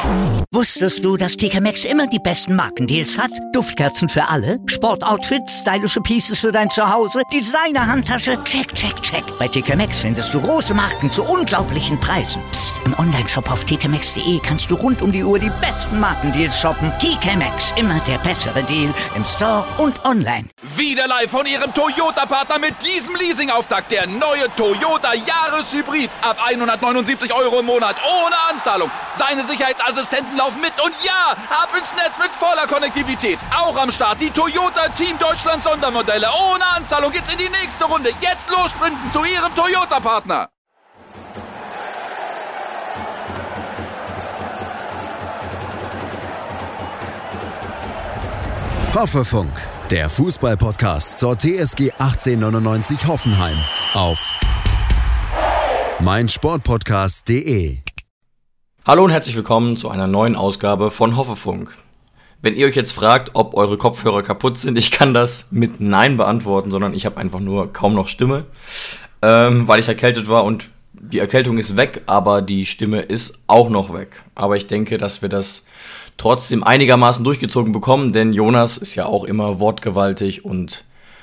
Wusstest du, dass TK Maxx immer die besten Markendeals hat? Duftkerzen für alle, Sportoutfits, stylische Pieces für dein Zuhause, Designer-Handtasche, check, check, check. Bei TK Maxx findest du große Marken zu unglaublichen Preisen. Psst. Im Onlineshop auf tkmaxx.de kannst du rund um die Uhr die besten Markendeals shoppen. TK Maxx, immer der bessere Deal im Store und online. Wieder live von Ihrem Toyota-Partner mit diesem Leasing-Auftakt. Der neue Toyota Jahreshybrid. Ab 179 € im Monat. Ohne Anzahlung. Seine Sicherheitsassistenten laufen mit. Und ja, ab ins Netz mit voller Konnektivität. Auch am Start die Toyota Team Deutschland Sondermodelle. Ohne Anzahlung geht's in die nächste Runde. Jetzt los sprinten zu Ihrem Toyota-Partner. Hoffefunk, der Fußball-Podcast zur TSG 1899 Hoffenheim auf meinsportpodcast.de. Hallo und herzlich willkommen zu einer neuen Ausgabe von Hoffefunk. Wenn ihr euch jetzt fragt, ob eure Kopfhörer kaputt sind, ich kann das mit Nein beantworten, sondern ich habe einfach nur kaum noch Stimme, weil ich erkältet war und die Erkältung ist weg, aber die Stimme ist auch noch weg. Aber ich denke, dass wir das trotzdem einigermaßen durchgezogen bekommen, denn Jonas ist ja auch immer wortgewaltig und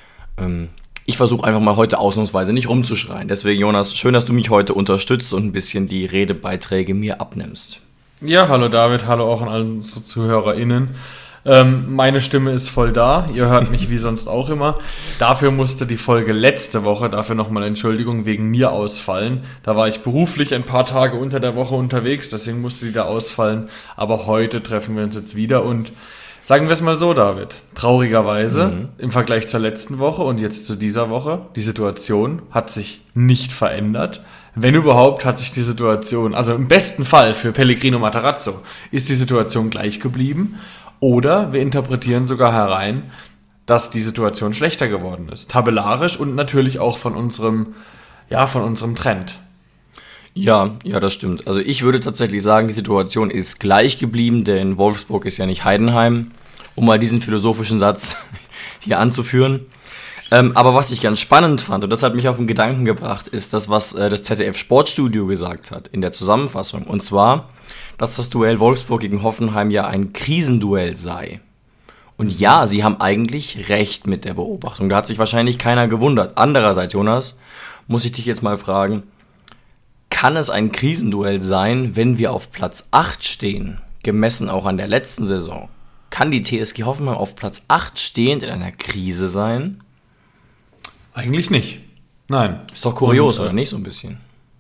ich versuche einfach mal heute ausnahmsweise nicht rumzuschreien. Deswegen, Jonas, schön, dass du mich heute unterstützt und ein bisschen die Redebeiträge mir abnimmst. Ja, hallo David, hallo auch an alle unsere ZuhörerInnen. Meine Stimme ist voll da, ihr hört mich wie sonst auch immer. Dafür musste die Folge letzte Woche, dafür nochmal Entschuldigung, wegen mir ausfallen. Da war ich beruflich ein paar Tage unter der Woche unterwegs, deswegen musste die da ausfallen. Aber heute treffen wir uns jetzt wieder und sagen wir es mal so, David, traurigerweise im Vergleich zur letzten Woche und jetzt zu dieser Woche, die Situation hat sich nicht verändert. Wenn überhaupt, hat sich die Situation, also im besten Fall für Pellegrino Matarazzo, ist die Situation gleich geblieben. Oder wir interpretieren sogar herein, dass die Situation schlechter geworden ist. Tabellarisch und natürlich auch von unserem Trend. Ja, das stimmt. Also ich würde tatsächlich sagen, die Situation ist gleich geblieben, denn Wolfsburg ist ja nicht Heidenheim, um mal diesen philosophischen Satz hier anzuführen. Aber was ich ganz spannend fand, und das hat mich auf den Gedanken gebracht, ist das, was das ZDF Sportstudio gesagt hat in der Zusammenfassung. Und zwar, dass das Duell Wolfsburg gegen Hoffenheim ja ein Krisenduell sei. Und ja, sie haben eigentlich recht mit der Beobachtung. Da hat sich wahrscheinlich keiner gewundert. Andererseits, Jonas, muss ich dich jetzt mal fragen, kann es ein Krisenduell sein, wenn wir auf Platz 8 stehen, gemessen auch an der letzten Saison? Kann die TSG Hoffenheim auf Platz 8 stehend in einer Krise sein? Eigentlich nicht. Nein. Ist doch kurios, oder nicht, so ein bisschen?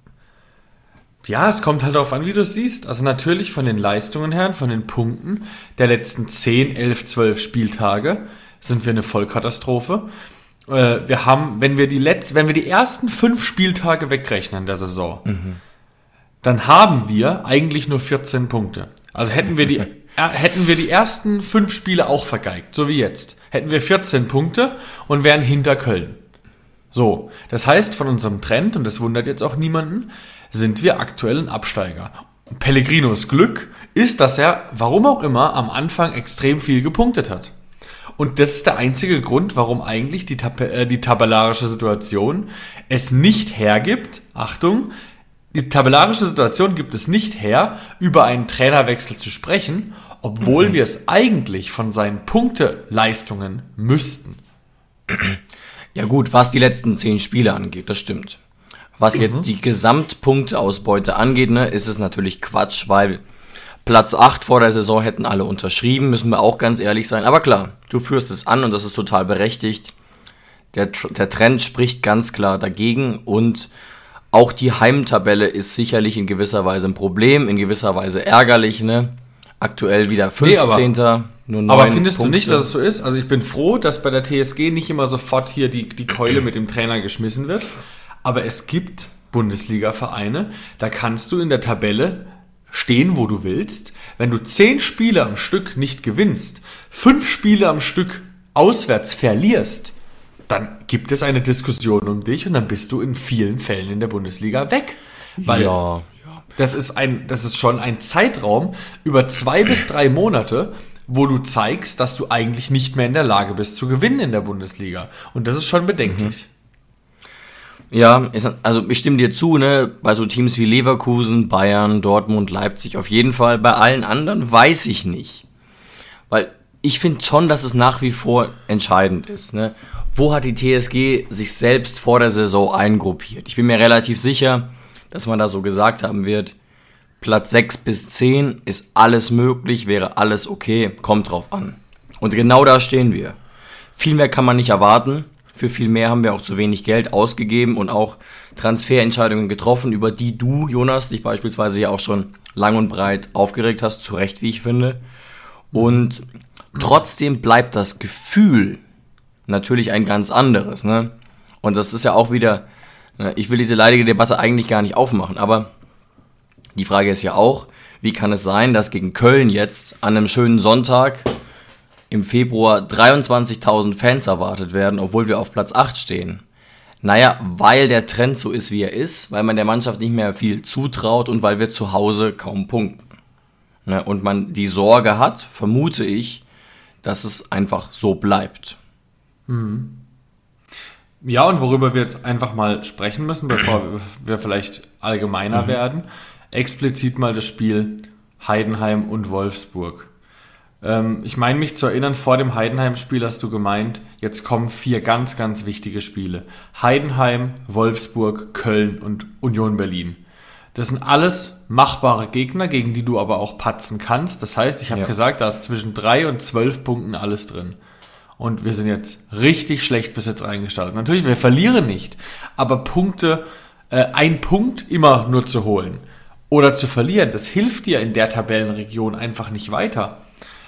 Ja, es kommt halt darauf an, wie du es siehst. Also natürlich von den Leistungen her, von den Punkten der letzten 10, 11, 12 Spieltage sind wir eine Vollkatastrophe. Wir haben, wenn wir die ersten 5 Spieltage wegrechnen der Saison, dann haben wir eigentlich nur 14 Punkte. Also hätten wir die ersten 5 Spiele auch vergeigt, so wie jetzt, hätten wir 14 Punkte und wären hinter Köln. So, das heißt, von unserem Trend, und das wundert jetzt auch niemanden, sind wir aktuell ein Absteiger. Pellegrinos Glück ist, dass er, warum auch immer, am Anfang extrem viel gepunktet hat. Und das ist der einzige Grund, warum eigentlich die tabellarische Situation es nicht hergibt, Achtung, die tabellarische Situation gibt es nicht her, über einen Trainerwechsel zu sprechen, obwohl wir es eigentlich von seinen Punkteleistungen müssten. Ja gut, was die letzten 10 Spiele angeht, das stimmt. Was jetzt die Gesamtpunkteausbeute angeht, ist es natürlich Quatsch, weil Platz 8 vor der Saison hätten alle unterschrieben, müssen wir auch ganz ehrlich sein. Aber klar, du führst es an und das ist total berechtigt. Der Trend spricht ganz klar dagegen und auch die Heimtabelle ist sicherlich in gewisser Weise ein Problem, in gewisser Weise ärgerlich, Aktuell wieder 15. Nur 9 aber findest Punkte. Du nicht, dass es so ist? Also ich bin froh, dass bei der TSG nicht immer sofort hier die Keule mit dem Trainer geschmissen wird. Aber es gibt Bundesliga-Vereine, da kannst du in der Tabelle stehen, wo du willst. Wenn du 10 Spiele am Stück nicht gewinnst, 5 Spiele am Stück auswärts verlierst, dann gibt es eine Diskussion um dich und dann bist du in vielen Fällen in der Bundesliga weg. Weil Ja. das ist schon ein Zeitraum über 2 bis 3 Monate, wo du zeigst, dass du eigentlich nicht mehr in der Lage bist zu gewinnen in der Bundesliga. Und das ist schon bedenklich. Ja, also ich stimme dir zu, ne? Bei so Teams wie Leverkusen, Bayern, Dortmund, Leipzig auf jeden Fall. Bei allen anderen weiß ich nicht. Weil ich finde schon, dass es nach wie vor entscheidend ist. Ne? Wo hat die TSG sich selbst vor der Saison eingruppiert? Ich bin mir relativ sicher, dass man da so gesagt haben wird, Platz 6 bis 10 ist alles möglich, wäre alles okay, kommt drauf an. Und genau da stehen wir. Viel mehr kann man nicht erwarten. Für viel mehr haben wir auch zu wenig Geld ausgegeben und auch Transferentscheidungen getroffen, über die du, Jonas, dich beispielsweise ja auch schon lang und breit aufgeregt hast, zu Recht, wie ich finde. Und trotzdem bleibt das Gefühl natürlich ein ganz anderes. Ne? Und das ist ja auch wieder, ich will diese leidige Debatte eigentlich gar nicht aufmachen, aber die Frage ist ja auch, wie kann es sein, dass gegen Köln jetzt an einem schönen Sonntag im Februar 23.000 Fans erwartet werden, obwohl wir auf Platz 8 stehen? Naja, weil der Trend so ist, wie er ist, weil man der Mannschaft nicht mehr viel zutraut und weil wir zu Hause kaum punkten. Ne? Und man die Sorge hat, vermute ich, dass es einfach so bleibt. Ja, und worüber wir jetzt einfach mal sprechen müssen, bevor wir vielleicht allgemeiner werden, explizit mal das Spiel Heidenheim und Wolfsburg. Ich meine mich zu erinnern, vor dem Heidenheim-Spiel hast du gemeint, jetzt kommen 4 ganz, ganz wichtige Spiele. Heidenheim, Wolfsburg, Köln und Union Berlin. Das sind alles machbare Gegner, gegen die du aber auch patzen kannst. Das heißt, ich habe gesagt, da ist zwischen 3 und 12 Punkten alles drin. Und wir sind jetzt richtig schlecht bis jetzt reingestartet. Natürlich, wir verlieren nicht, aber Punkte, ein Punkt immer nur zu holen oder zu verlieren, das hilft dir in der Tabellenregion einfach nicht weiter.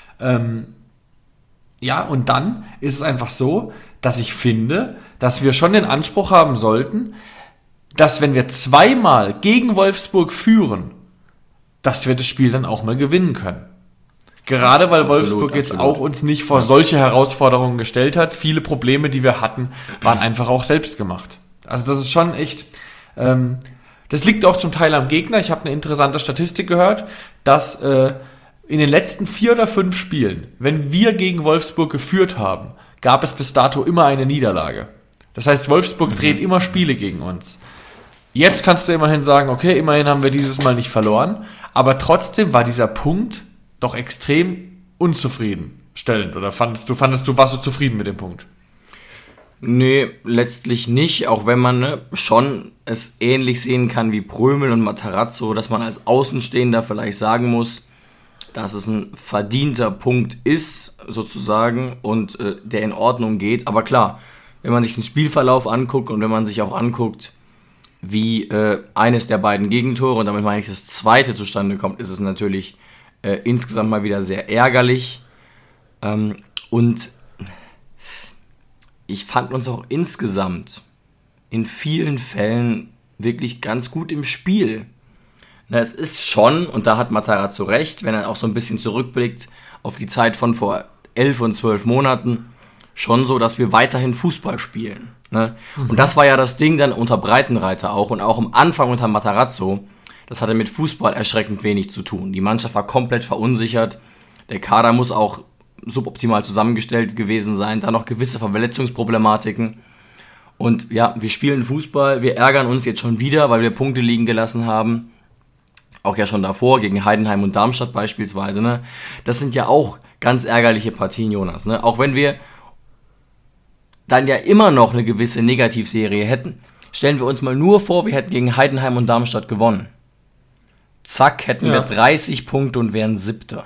Ja, und dann ist es einfach so, dass ich finde, dass wir schon den Anspruch haben sollten, dass wenn wir zweimal gegen Wolfsburg führen, dass wir das Spiel dann auch mal gewinnen können. Gerade weil Wolfsburg jetzt auch uns nicht vor solche Herausforderungen gestellt hat. Viele Probleme, die wir hatten, waren einfach auch selbst gemacht. Also das ist schon echt, das liegt auch zum Teil am Gegner. Ich habe eine interessante Statistik gehört, dass in den letzten 4 oder 5 Spielen, wenn wir gegen Wolfsburg geführt haben, gab es bis dato immer eine Niederlage. Das heißt, Wolfsburg dreht immer Spiele gegen uns. Jetzt kannst du immerhin sagen, okay, immerhin haben wir dieses Mal nicht verloren, aber trotzdem war dieser Punkt doch extrem unzufriedenstellend. Oder warst du zufrieden mit dem Punkt? Nee, letztlich nicht, auch wenn man schon es ähnlich sehen kann wie Prömel und Matarazzo, dass man als Außenstehender vielleicht sagen muss, dass es ein verdienter Punkt ist, sozusagen, und der in Ordnung geht. Aber klar, wenn man sich den Spielverlauf anguckt und wenn man sich auch anguckt, wie eines der beiden Gegentore, und damit meine ich das zweite zustande kommt, ist es natürlich insgesamt mal wieder sehr ärgerlich. Und ich fand uns auch insgesamt in vielen Fällen wirklich ganz gut im Spiel. Na, es ist schon, und da hat Matarazzo recht, wenn er auch so ein bisschen zurückblickt auf die Zeit von vor 11 und 12 Monaten, schon so, dass wir weiterhin Fußball spielen. Ne? Und das war ja das Ding dann unter Breitenreiter auch und auch am Anfang unter Matarazzo. Das hatte mit Fußball erschreckend wenig zu tun. Die Mannschaft war komplett verunsichert. Der Kader muss auch suboptimal zusammengestellt gewesen sein. Da noch gewisse Verletzungsproblematiken. Und ja, wir spielen Fußball. Wir ärgern uns jetzt schon wieder, weil wir Punkte liegen gelassen haben. Auch ja schon davor, gegen Heidenheim und Darmstadt beispielsweise. Ne? Das sind ja auch ganz ärgerliche Partien, Jonas. Ne? Auch wenn wir dann ja immer noch eine gewisse Negativserie hätten. Stellen wir uns mal nur vor, wir hätten gegen Heidenheim und Darmstadt gewonnen. Zack, hätten wir 30 Punkte und wären 7.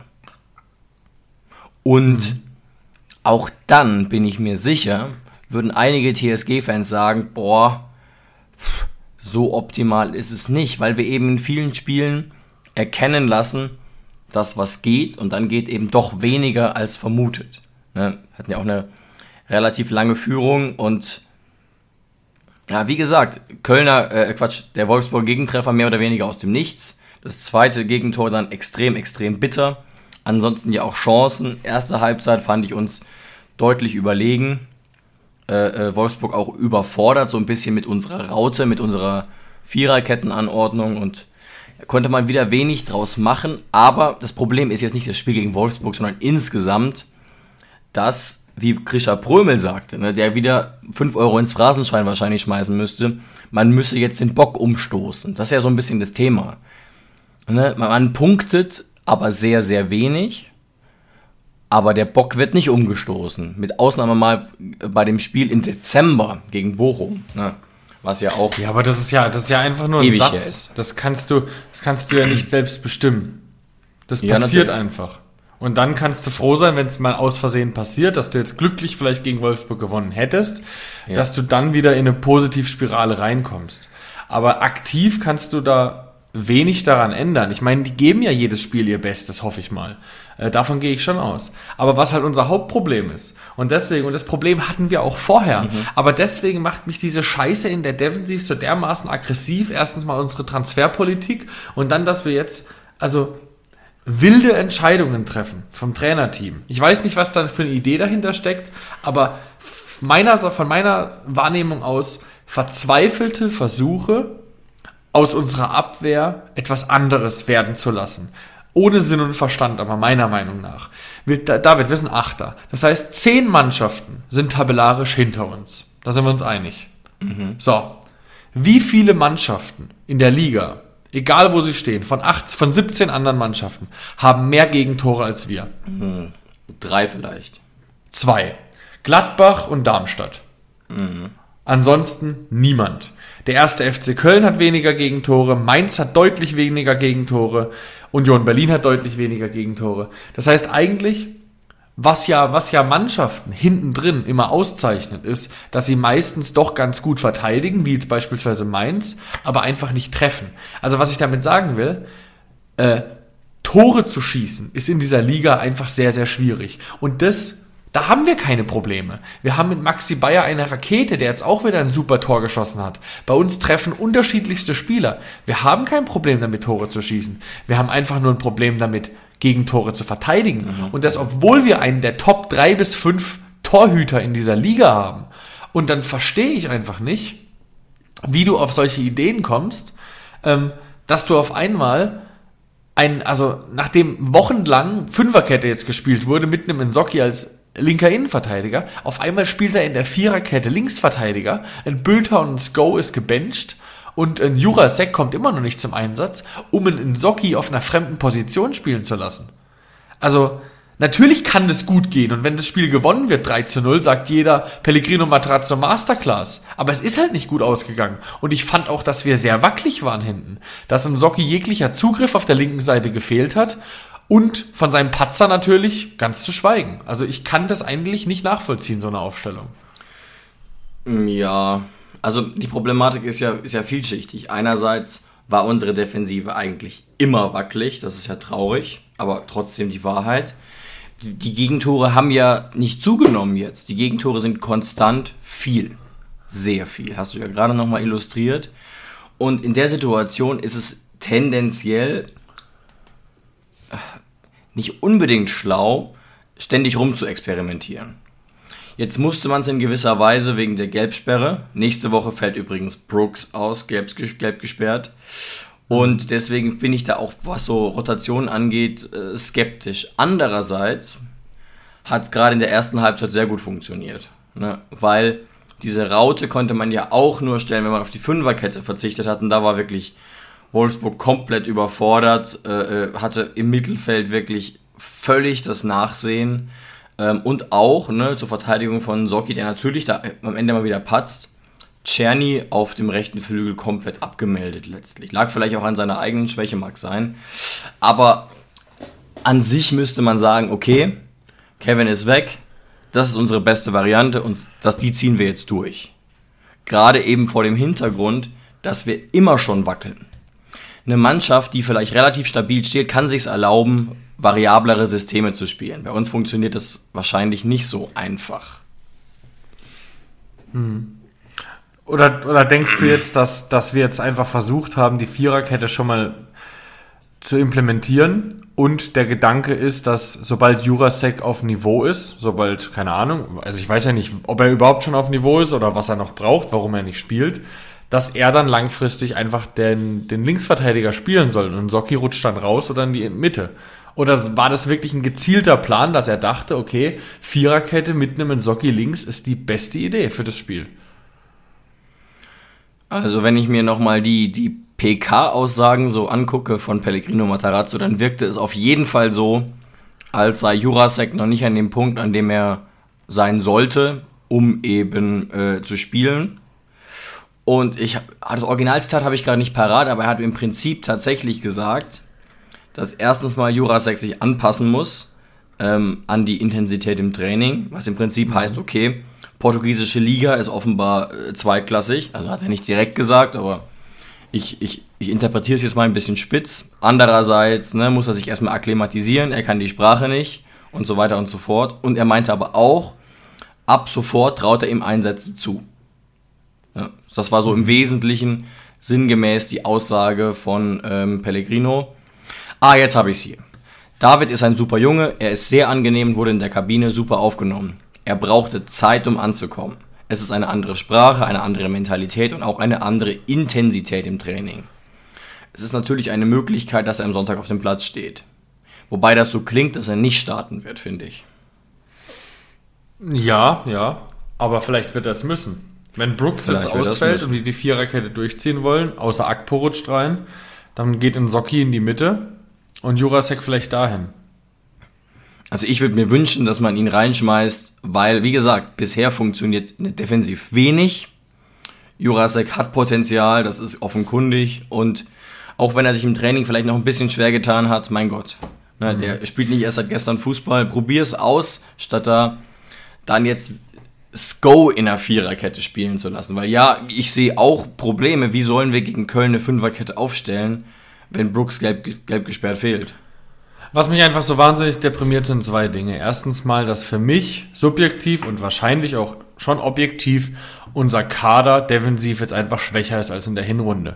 Und auch dann, bin ich mir sicher, würden einige TSG-Fans sagen, boah, so optimal ist es nicht, weil wir eben in vielen Spielen erkennen lassen, dass was geht und dann geht eben doch weniger als vermutet. Ne? Hatten ja auch eine relativ lange Führung und ja, wie gesagt, der Wolfsburger Gegentreffer mehr oder weniger aus dem Nichts. Das zweite Gegentor dann extrem, extrem bitter. Ansonsten ja auch Chancen. Erste Halbzeit fand ich uns deutlich überlegen. Wolfsburg auch überfordert, so ein bisschen mit unserer Raute, mit unserer Viererkettenanordnung und konnte man wieder wenig draus machen. Aber das Problem ist jetzt nicht das Spiel gegen Wolfsburg, sondern insgesamt, dass wie Grisha Prömel sagte, ne, der wieder 5 Euro ins Phrasenschwein wahrscheinlich schmeißen müsste, man müsse jetzt den Bock umstoßen. Das ist ja so ein bisschen das Thema. Ne, man punktet aber sehr, sehr wenig, aber der Bock wird nicht umgestoßen. Mit Ausnahme mal bei dem Spiel im Dezember gegen Bochum, ne, was ja auch... Ja, aber das ist ja einfach nur ein Satz. Das kannst du ja nicht selbst bestimmen. Das passiert einfach. Und dann kannst du froh sein, wenn es mal aus Versehen passiert, dass du jetzt glücklich vielleicht gegen Wolfsburg gewonnen hättest, dass du dann wieder in eine Positivspirale reinkommst. Aber aktiv kannst du da wenig daran ändern. Ich meine, die geben ja jedes Spiel ihr Bestes, hoffe ich mal. Davon gehe ich schon aus. Aber was halt unser Hauptproblem ist, und das Problem hatten wir auch vorher, aber deswegen macht mich diese Scheiße in der Defensive so dermaßen aggressiv. Erstens mal unsere Transferpolitik und dann, dass wir jetzt, wilde Entscheidungen treffen vom Trainerteam. Ich weiß nicht, was da für eine Idee dahinter steckt, aber von meiner Wahrnehmung aus verzweifelte Versuche, aus unserer Abwehr etwas anderes werden zu lassen. Ohne Sinn und Verstand, aber meiner Meinung nach. David, wir sind Achter. Das heißt, 10 Mannschaften sind tabellarisch hinter uns. Da sind wir uns einig. So. Wie viele Mannschaften in der Liga, egal wo sie stehen, von 17 anderen Mannschaften, haben mehr Gegentore als wir? 3 vielleicht. 2. Gladbach und Darmstadt. Ansonsten niemand. Der erste FC Köln hat weniger Gegentore, Mainz hat deutlich weniger Gegentore, Union Berlin hat deutlich weniger Gegentore. Das heißt eigentlich, was ja Mannschaften hinten drin immer auszeichnet, ist, dass sie meistens doch ganz gut verteidigen, wie jetzt beispielsweise Mainz, aber einfach nicht treffen. Also was ich damit sagen will, Tore zu schießen ist in dieser Liga einfach sehr, sehr schwierig. Und da haben wir keine Probleme. Wir haben mit Maxi Bayer eine Rakete, der jetzt auch wieder ein super Tor geschossen hat. Bei uns treffen unterschiedlichste Spieler. Wir haben kein Problem damit, Tore zu schießen. Wir haben einfach nur ein Problem damit, Gegentore zu verteidigen. Und das, obwohl wir einen der Top 3 bis 5 Torhüter in dieser Liga haben. Und dann verstehe ich einfach nicht, wie du auf solche Ideen kommst, dass du auf einmal nachdem wochenlang Fünferkette jetzt gespielt wurde, mit einem Nsocki als linker Innenverteidiger, auf einmal spielt er in der Viererkette Linksverteidiger, ein Bülter und ein Sko ist gebencht und ein Jurasek kommt immer noch nicht zum Einsatz, um einen Nsocki auf einer fremden Position spielen zu lassen. Also, natürlich kann das gut gehen und wenn das Spiel gewonnen wird, 3-0, sagt jeder Pellegrino Matarazzo Masterclass. Aber es ist halt nicht gut ausgegangen. Und ich fand auch, dass wir sehr wackelig waren hinten. Dass im Nsocki jeglicher Zugriff auf der linken Seite gefehlt hat und von seinem Patzer natürlich ganz zu schweigen. Also ich kann das eigentlich nicht nachvollziehen, so eine Aufstellung. Ja, also die Problematik ist ja vielschichtig. Einerseits war unsere Defensive eigentlich immer wackelig, das ist ja traurig, aber trotzdem die Wahrheit. Die Gegentore haben ja nicht zugenommen jetzt. Die Gegentore sind konstant viel. Sehr viel. Hast du ja gerade nochmal illustriert. Und in der Situation ist es tendenziell nicht unbedingt schlau, ständig rum zu experimentieren. Jetzt musste man es in gewisser Weise wegen der Gelbsperre. Nächste Woche fällt übrigens Brooks aus, gelb gesperrt. Und deswegen bin ich da auch, was so Rotationen angeht, skeptisch. Andererseits hat es gerade in der ersten Halbzeit sehr gut funktioniert. Ne? Weil diese Raute konnte man ja auch nur stellen, wenn man auf die Fünferkette verzichtet hat. Und da war wirklich Wolfsburg komplett überfordert, hatte im Mittelfeld wirklich völlig das Nachsehen. Und auch zur Verteidigung von Nsocki, der natürlich da am Ende mal wieder patzt, Czerny auf dem rechten Flügel komplett abgemeldet letztlich. Lag vielleicht auch an seiner eigenen Schwäche, mag sein. Aber an sich müsste man sagen, okay, Kevin ist weg, das ist unsere beste Variante und die ziehen wir jetzt durch. Gerade eben vor dem Hintergrund, dass wir immer schon wackeln. Eine Mannschaft, die vielleicht relativ stabil steht, kann sich es erlauben, variablere Systeme zu spielen. Bei uns funktioniert das wahrscheinlich nicht so einfach. Oder denkst du jetzt, dass wir jetzt einfach versucht haben, die Viererkette schon mal zu implementieren und der Gedanke ist, dass sobald Jurasek auf Niveau ist, keine Ahnung, also ich weiß ja nicht, ob er überhaupt schon auf Niveau ist oder was er noch braucht, warum er nicht spielt, dass er dann langfristig einfach den Linksverteidiger spielen soll und Nsocki rutscht dann raus oder in die Mitte. Oder war das wirklich ein gezielter Plan, dass er dachte, okay, Viererkette mit einem Nsocki links ist die beste Idee für das Spiel? Also wenn ich mir nochmal die PK-Aussagen so angucke von Pellegrino Matarazzo, dann wirkte es auf jeden Fall so, als sei Jurasek noch nicht an dem Punkt, an dem er sein sollte, um eben zu spielen. Und das Originalzitat habe ich gerade nicht parat, aber er hat im Prinzip tatsächlich gesagt, dass erstens mal Jurasek sich anpassen muss an die Intensität im Training, was im Prinzip heißt, okay, portugiesische Liga ist offenbar zweitklassig, also hat er nicht direkt gesagt, aber ich interpretiere es jetzt mal ein bisschen spitz. Andererseits muss er sich erstmal akklimatisieren, er kann die Sprache nicht und so weiter und so fort. Und er meinte aber auch, ab sofort traut er ihm Einsätze zu. Ja, das war so im Wesentlichen sinngemäß die Aussage von Pellegrino. Jetzt habe ich es hier. David ist ein super Junge, er ist sehr angenehm und wurde in der Kabine super aufgenommen. Er brauchte Zeit, um anzukommen. Es ist eine andere Sprache, eine andere Mentalität und auch eine andere Intensität im Training. Es ist natürlich eine Möglichkeit, dass er am Sonntag auf dem Platz steht. Wobei das so klingt, dass er nicht starten wird, finde ich. Ja, aber vielleicht wird er es müssen. Wenn Brooks jetzt ausfällt und die Viererkette durchziehen wollen, außer Akpo rutscht rein, dann geht Nsocki in die Mitte und Jurasek vielleicht dahin. Also ich würde mir wünschen, dass man ihn reinschmeißt, weil, wie gesagt, bisher funktioniert defensiv wenig. Jurasek hat Potenzial, das ist offenkundig. Und auch wenn er sich im Training vielleicht noch ein bisschen schwer getan hat, mein Gott, der spielt nicht erst seit gestern Fußball. Probier es aus, statt da dann jetzt Sko in einer Viererkette spielen zu lassen. Weil ja, ich sehe auch Probleme. Wie sollen wir gegen Köln eine Fünferkette aufstellen, wenn Brooks gelb gesperrt fehlt? Was mich einfach so wahnsinnig deprimiert, sind zwei Dinge. Erstens mal, dass für mich subjektiv und wahrscheinlich auch schon objektiv unser Kader defensiv jetzt einfach schwächer ist als in der Hinrunde.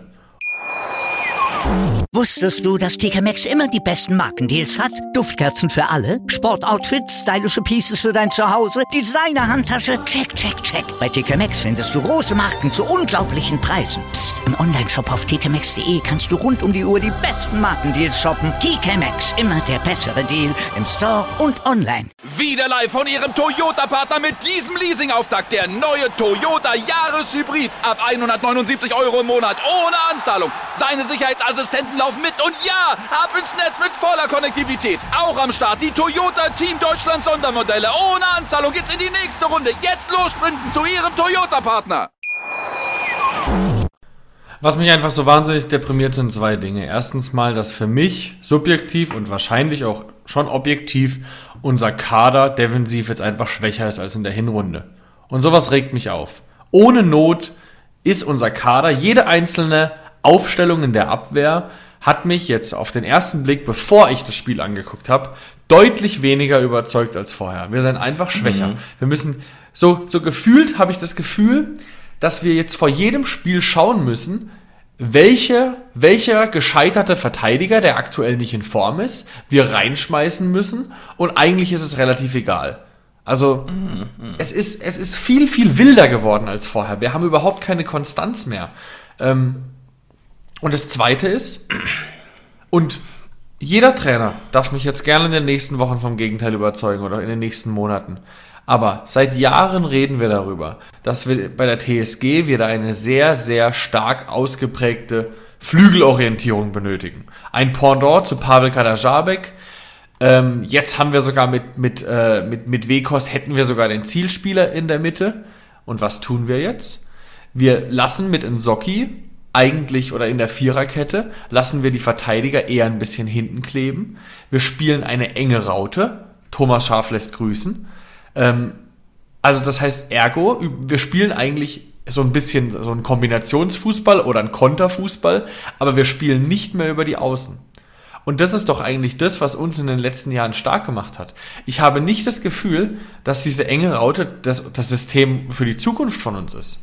Wusstest du, dass TK Maxx immer die besten Markendeals hat? Duftkerzen für alle, Sportoutfits, stylische Pieces für dein Zuhause, Designer-Handtasche, check, check, check. Bei TK Maxx findest du große Marken zu unglaublichen Preisen. Psst. Im Onlineshop auf tkmaxx.de kannst du rund um die Uhr die besten Markendeals shoppen. TK Maxx, immer der bessere Deal im Store und online. Wieder live von Ihrem Toyota-Partner mit diesem Leasing-Auftakt. Der neue Toyota Jahreshybrid. Ab 179 € im Monat. Ohne Anzahlung. Seine Sicherheitsassistenten laufen mit. Und ja, ab ins Netz mit voller Konnektivität. Auch am Start die Toyota Team Deutschland Sondermodelle. Ohne Anzahlung geht's in die nächste Runde. Jetzt los sprinten zu Ihrem Toyota-Partner. Was mich einfach so wahnsinnig deprimiert, sind zwei Dinge. Erstens mal, dass für mich subjektiv und wahrscheinlich auch schon objektiv unser Kader defensiv jetzt einfach schwächer ist als in der Hinrunde. Und sowas regt mich auf. Ohne Not ist unser Kader, jede einzelne Aufstellung in der Abwehr hat mich jetzt auf den ersten Blick, bevor ich das Spiel angeguckt habe, deutlich weniger überzeugt als vorher. Wir sind einfach schwächer. Wir müssen, so gefühlt habe ich das Gefühl, dass wir jetzt vor jedem Spiel schauen müssen, welcher gescheiterte Verteidiger, der aktuell nicht in Form ist, wir reinschmeißen müssen, und eigentlich ist es relativ egal. Also es ist viel, viel wilder geworden als vorher. Wir haben überhaupt keine Konstanz mehr. Und das Zweite ist, und jeder Trainer darf mich jetzt gerne in den nächsten Wochen vom Gegenteil überzeugen oder in den nächsten Monaten, aber seit Jahren reden wir darüber, dass wir bei der TSG wieder eine sehr, sehr stark ausgeprägte Flügelorientierung benötigen. Ein Pendant zu Pavel Kaderabek. Jetzt haben wir sogar mit Wekos hätten wir sogar den Zielspieler in der Mitte. Und was tun wir jetzt? Wir lassen mit Nsocki eigentlich, oder in der Viererkette, lassen wir die Verteidiger eher ein bisschen hinten kleben. Wir spielen eine enge Raute. Thomas Schaaf lässt grüßen. Also das heißt, ergo, wir spielen eigentlich so ein bisschen so einen Kombinationsfußball oder einen Konterfußball, aber wir spielen nicht mehr über die Außen. Und das ist doch eigentlich das, was uns in den letzten Jahren stark gemacht hat. Ich habe nicht das Gefühl, dass diese enge Raute das System für die Zukunft von uns ist.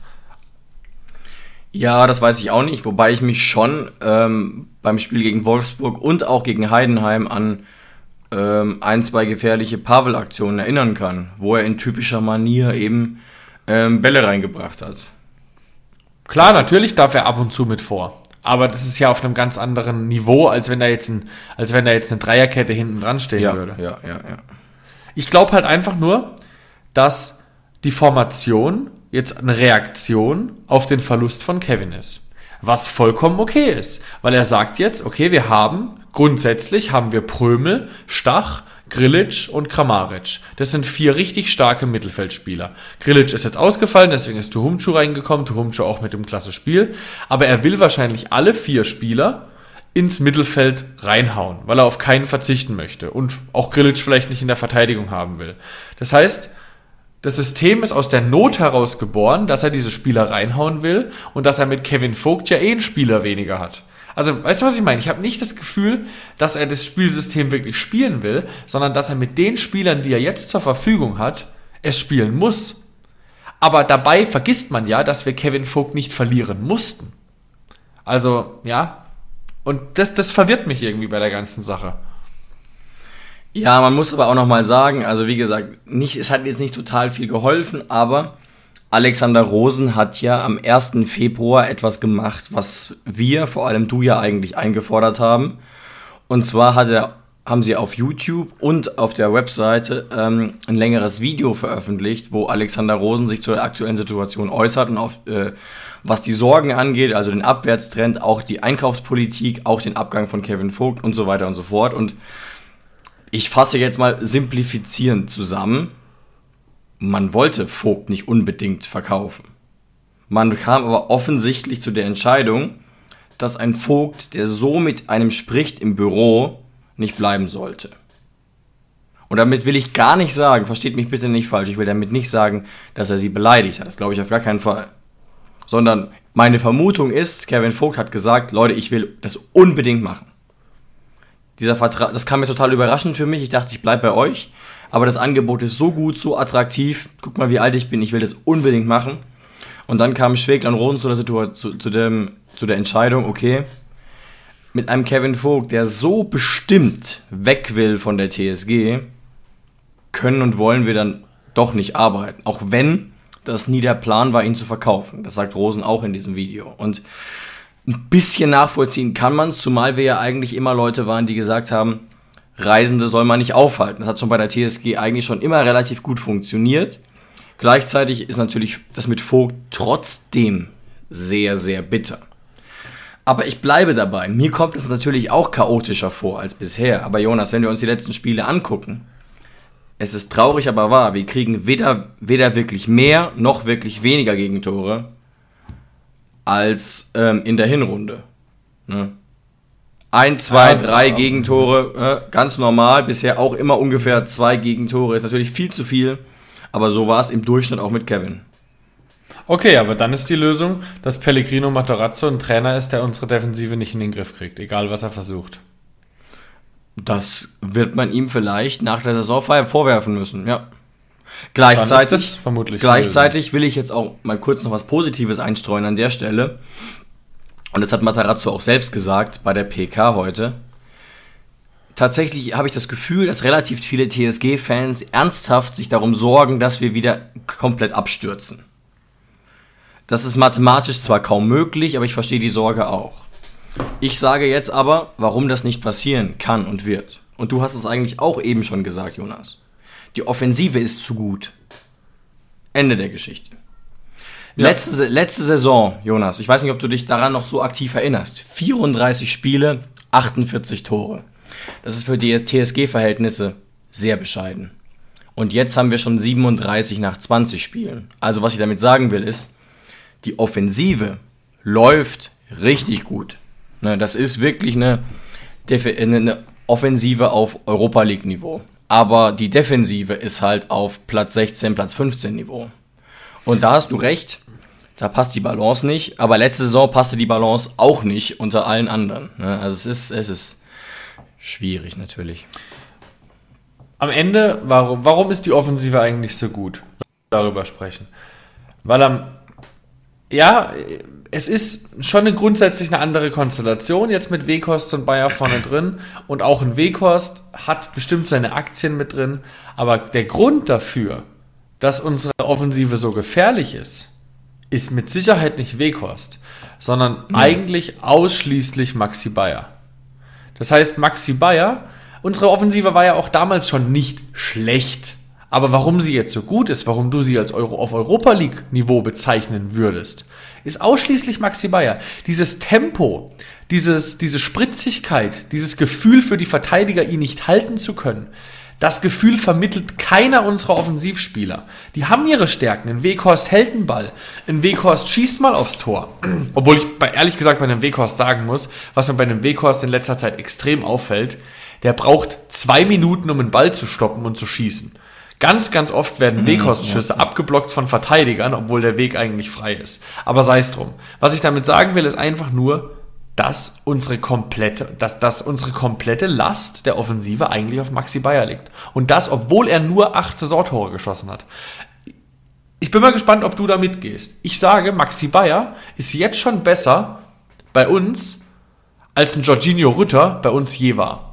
Ja, das weiß ich auch nicht, wobei ich mich schon beim Spiel gegen Wolfsburg und auch gegen Heidenheim an ein, zwei gefährliche Pavel-Aktionen erinnern kann, wo er in typischer Manier eben Bälle reingebracht hat. Klar, natürlich darf er ab und zu mit vor. Aber das ist ja auf einem ganz anderen Niveau, als wenn da jetzt eine Dreierkette hinten dran stehen würde. Ja. Ich glaube halt einfach nur, dass die Formation jetzt eine Reaktion auf den Verlust von Kevin ist. Was vollkommen okay ist. Weil er sagt jetzt, okay, grundsätzlich haben wir Prömel, Stach, Grilic und Kramaric. Das sind 4 richtig starke Mittelfeldspieler. Grilic ist jetzt ausgefallen, deswegen ist Tuhumcu reingekommen. Tuhumcu auch mit dem klasse Spiel. Aber er will wahrscheinlich alle 4 Spieler ins Mittelfeld reinhauen, weil er auf keinen verzichten möchte und auch Grilic vielleicht nicht in der Verteidigung haben will. Das heißt, das System ist aus der Not heraus geboren, dass er diese Spieler reinhauen will und dass er mit Kevin Vogt ja einen Spieler weniger hat. Also, weißt du, was ich meine? Ich habe nicht das Gefühl, dass er das Spielsystem wirklich spielen will, sondern dass er mit den Spielern, die er jetzt zur Verfügung hat, es spielen muss. Aber dabei vergisst man ja, dass wir Kevin Vogt nicht verlieren mussten. Also, ja. Und das verwirrt mich irgendwie bei der ganzen Sache. Ja, man muss aber auch nochmal sagen, also wie gesagt, es hat jetzt nicht total viel geholfen, aber Alexander Rosen hat ja am 1. Februar etwas gemacht, was wir, vor allem du ja eigentlich eingefordert haben. Und zwar haben sie auf YouTube und auf der Webseite ein längeres Video veröffentlicht, wo Alexander Rosen sich zur aktuellen Situation äußert und auf, was die Sorgen angeht, also den Abwärtstrend, auch die Einkaufspolitik, auch den Abgang von Kevin Vogt und so weiter und so fort. Und ich fasse jetzt mal simplifizierend zusammen. Man wollte Vogt nicht unbedingt verkaufen. Man kam aber offensichtlich zu der Entscheidung, dass ein Vogt, der so mit einem spricht im Büro, nicht bleiben sollte. Und damit will ich gar nicht sagen, versteht mich bitte nicht falsch, ich will damit nicht sagen, dass er sie beleidigt hat. Das glaube ich auf gar keinen Fall. Sondern meine Vermutung ist, Kevin Vogt hat gesagt, Leute, ich will das unbedingt machen. Dieser Vertrag, das kam mir total überraschend für mich. Ich dachte, ich bleibe bei euch. Aber das Angebot ist so gut, so attraktiv. Guck mal, wie alt ich bin. Ich will das unbedingt machen. Und dann kam Schwegler und Rosen zu der Entscheidung, okay, mit einem Kevin Vogt, der so bestimmt weg will von der TSG, können und wollen wir dann doch nicht arbeiten. Auch wenn das nie der Plan war, ihn zu verkaufen. Das sagt Rosen auch in diesem Video. Und ein bisschen nachvollziehen kann man es, zumal wir ja eigentlich immer Leute waren, die gesagt haben, Reisende soll man nicht aufhalten. Das hat schon bei der TSG eigentlich schon immer relativ gut funktioniert. Gleichzeitig ist natürlich das mit Vogt trotzdem sehr, sehr bitter. Aber ich bleibe dabei. Mir kommt es natürlich auch chaotischer vor als bisher. Aber Jonas, wenn wir uns die letzten Spiele angucken, es ist traurig, aber wahr. Wir kriegen weder wirklich mehr noch wirklich weniger Gegentore als in der Hinrunde. Ne? 1, 2, 3 Gegentore, ganz normal. Bisher auch immer ungefähr 2 Gegentore. Ist natürlich viel zu viel, aber so war es im Durchschnitt auch mit Kevin. Okay, aber dann ist die Lösung, dass Pellegrino Matarazzo ein Trainer ist, der unsere Defensive nicht in den Griff kriegt, egal was er versucht. Das wird man ihm vielleicht nach der Saison vorwerfen müssen, ja. Gleichzeitig will ich jetzt auch mal kurz noch was Positives einstreuen an der Stelle. Und das hat Matarazzo auch selbst gesagt bei der PK heute. Tatsächlich habe ich das Gefühl, dass relativ viele TSG-Fans ernsthaft sich darum sorgen, dass wir wieder komplett abstürzen. Das ist mathematisch zwar kaum möglich, aber ich verstehe die Sorge auch. Ich sage jetzt aber, warum das nicht passieren kann und wird. Und du hast es eigentlich auch eben schon gesagt, Jonas. Die Offensive ist zu gut. Ende der Geschichte. Ja. Letzte Saison, Jonas, ich weiß nicht, ob du dich daran noch so aktiv erinnerst. 34 Spiele, 48 Tore. Das ist für die TSG-Verhältnisse sehr bescheiden. Und jetzt haben wir schon 37 nach 20 Spielen. Also was ich damit sagen will ist, die Offensive läuft richtig gut. Das ist wirklich eine Offensive auf Europa League Niveau. Aber die Defensive ist halt auf Platz 16, Platz 15 Niveau. Und da hast du recht, da passt die Balance nicht. Aber letzte Saison passte die Balance auch nicht unter allen anderen. Also es ist schwierig natürlich. Am Ende, warum ist die Offensive eigentlich so gut? Darüber sprechen. Weil es ist schon grundsätzlich eine andere Konstellation, jetzt mit Weghorst und Bayer vorne drin. Und auch ein Weghorst hat bestimmt seine Aktien mit drin. Aber der Grund dafür, dass unsere Offensive so gefährlich ist ist mit Sicherheit nicht Weghorst, sondern eigentlich ausschließlich Maxi Bayer. Das heißt, Maxi Bayer, unsere Offensive war ja auch damals schon nicht schlecht. Aber warum sie jetzt so gut ist, warum du sie als auf Europa League Niveau bezeichnen würdest, ist ausschließlich Maxi Bayer. Dieses Tempo, diese Spritzigkeit, dieses Gefühl für die Verteidiger, ihn nicht halten zu können, das Gefühl vermittelt keiner unserer Offensivspieler. Die haben ihre Stärken. Ein Weghorst hält den Ball. Ein Weghorst schießt mal aufs Tor. Obwohl ich ehrlich gesagt bei einem Weghorst sagen muss, was mir bei einem Weghorst in letzter Zeit extrem auffällt, der braucht 2 Minuten, um einen Ball zu stoppen und zu schießen. Ganz, ganz oft werden Weghorst-Schüsse abgeblockt von Verteidigern, obwohl der Weg eigentlich frei ist. Aber sei es drum. Was ich damit sagen will, ist einfach nur, dass unsere komplette Last der Offensive eigentlich auf Maxi Bayer liegt. Und das, obwohl er nur 8 Saisontore geschossen hat. Ich bin mal gespannt, ob du da mitgehst. Ich sage, Maxi Bayer ist jetzt schon besser bei uns, als ein Jorginho Rütter bei uns je war.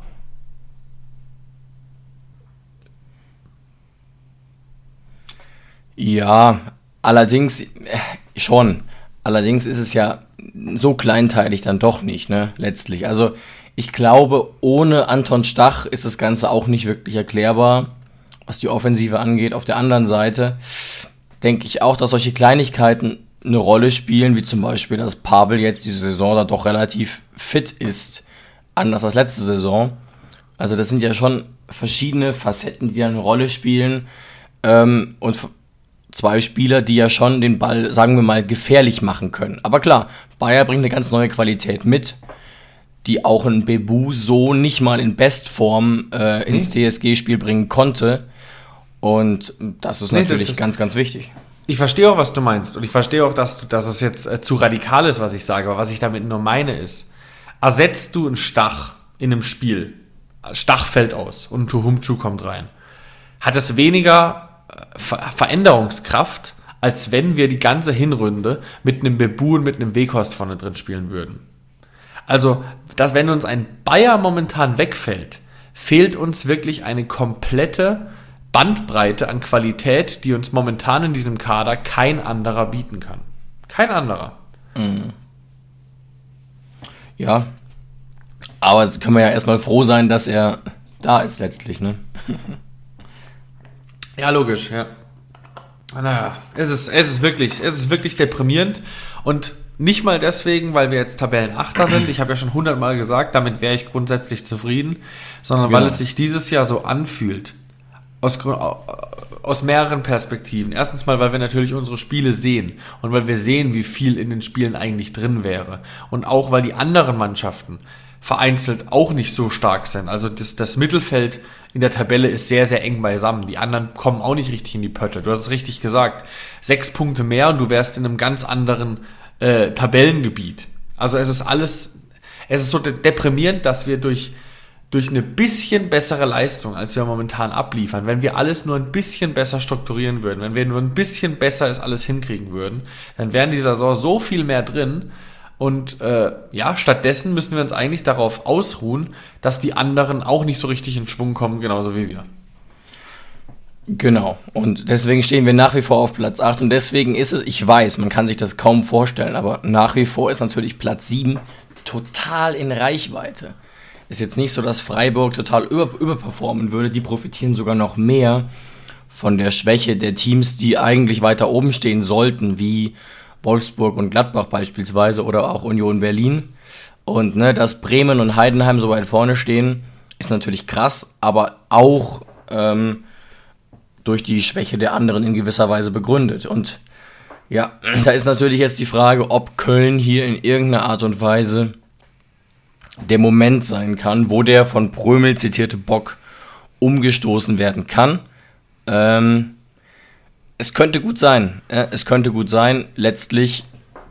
Ja, allerdings schon. Allerdings ist es ja so kleinteilig dann doch nicht, ne, letztlich. Also ich glaube, ohne Anton Stach ist das Ganze auch nicht wirklich erklärbar, was die Offensive angeht. Auf der anderen Seite denke ich auch, dass solche Kleinigkeiten eine Rolle spielen, wie zum Beispiel, dass Pavel jetzt diese Saison da doch relativ fit ist, anders als letzte Saison. Also das sind ja schon verschiedene Facetten, die da eine Rolle spielen, und 2 Spieler, die ja schon den Ball, sagen wir mal, gefährlich machen können. Aber klar, Bayer bringt eine ganz neue Qualität mit, die auch ein Bebu so nicht mal in Bestform ins TSG-Spiel bringen konnte. Und das ist natürlich ganz, ganz wichtig. Ich verstehe auch, was du meinst. Und ich verstehe auch, dass es jetzt zu radikal ist, was ich sage. Aber was ich damit nur meine ist, ersetzt du einen Stach in einem Spiel, Stach fällt aus und ein Tuhumcu kommt rein, hat es weniger Veränderungskraft, als wenn wir die ganze Hinrunde mit einem Bebu und mit einem Weghorst vorne drin spielen würden. Also, wenn uns ein Bayer momentan wegfällt, fehlt uns wirklich eine komplette Bandbreite an Qualität, die uns momentan in diesem Kader kein anderer bieten kann. Kein anderer. Mhm. Ja, aber jetzt können wir ja erstmal froh sein, dass er da ist letztlich, ne? Ja, logisch, ja. Naja, es ist wirklich deprimierend und nicht mal deswegen, weil wir jetzt Tabellenachter sind, ich habe ja schon 100-mal gesagt, damit wäre ich grundsätzlich zufrieden, sondern weil es sich dieses Jahr so anfühlt, aus mehreren Perspektiven. Erstens mal, weil wir natürlich unsere Spiele sehen und weil wir sehen, wie viel in den Spielen eigentlich drin wäre und auch, weil die anderen Mannschaften vereinzelt auch nicht so stark sind. Also das Mittelfeld in der Tabelle ist sehr, sehr eng beisammen. Die anderen kommen auch nicht richtig in die Pötte. Du hast es richtig gesagt. 6 Punkte mehr und du wärst in einem ganz anderen Tabellengebiet. Also es ist so deprimierend, dass wir durch eine bisschen bessere Leistung, als wir momentan abliefern, wenn wir alles nur ein bisschen besser strukturieren würden, wenn wir nur ein bisschen besser es alles hinkriegen würden, dann wären in dieser Saison so viel mehr drin. Und stattdessen müssen wir uns eigentlich darauf ausruhen, dass die anderen auch nicht so richtig in Schwung kommen, genauso wie wir. Genau, und deswegen stehen wir nach wie vor auf Platz 8 und deswegen ist es, ich weiß, man kann sich das kaum vorstellen, aber nach wie vor ist natürlich Platz 7 total in Reichweite. Ist jetzt nicht so, dass Freiburg total überperformen würde, die profitieren sogar noch mehr von der Schwäche der Teams, die eigentlich weiter oben stehen sollten, wie Wolfsburg und Gladbach beispielsweise oder auch Union Berlin. Und dass Bremen und Heidenheim so weit vorne stehen, ist natürlich krass, aber auch durch die Schwäche der anderen in gewisser Weise begründet. Und ja, da ist natürlich jetzt die Frage, ob Köln hier in irgendeiner Art und Weise der Moment sein kann, wo der von Prömel zitierte Bock umgestoßen werden kann. Es könnte gut sein. Letztlich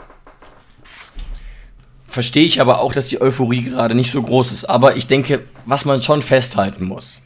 verstehe ich aber auch, dass die Euphorie gerade nicht so groß ist. Aber ich denke, was man schon festhalten muss.